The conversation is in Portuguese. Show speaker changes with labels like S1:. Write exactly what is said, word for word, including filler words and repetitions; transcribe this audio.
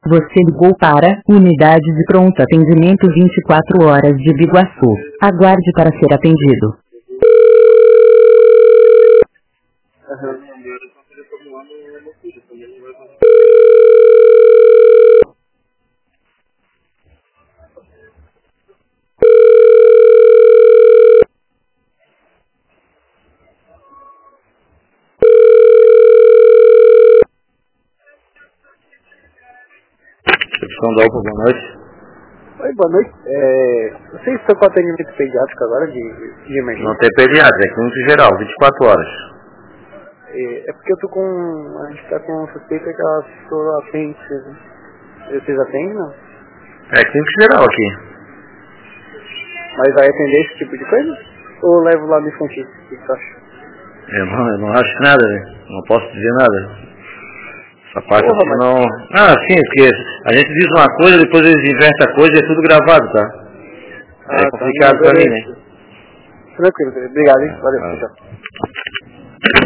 S1: Você ligou para Unidade de Pronto Atendimento vinte e quatro horas de Biguaçu. Aguarde para ser atendido.
S2: Uhum.
S3: Recepção da UPA, boa noite.
S2: Oi, boa noite. É, vocês estão com atendimento pediátrico agora de, de emergência?
S3: Não tem pediatra, é clínica geral, vinte e quatro horas.
S2: É, é porque eu tô com... A gente tá com suspeita que ela estourou a apêndice, né? Vocês atendem, não?
S3: É clínica geral aqui.
S2: Mas vai atender esse tipo de coisa? Ou eu levo lá no infantil? O que você acha?
S3: Eu não, eu não acho nada, né? Não posso dizer nada. Essa parte
S2: Porra,
S3: assim
S2: mas...
S3: não... Ah, sim, porque a gente diz uma coisa, depois eles invertem a coisa e é tudo gravado, tá?
S2: Ah,
S3: É
S2: tá.
S3: complicado
S2: Não,
S3: pra mim,
S2: beleza.
S3: né?
S2: Tranquilo, obrigado, hein? Valeu,
S3: Ah,
S2: tchau.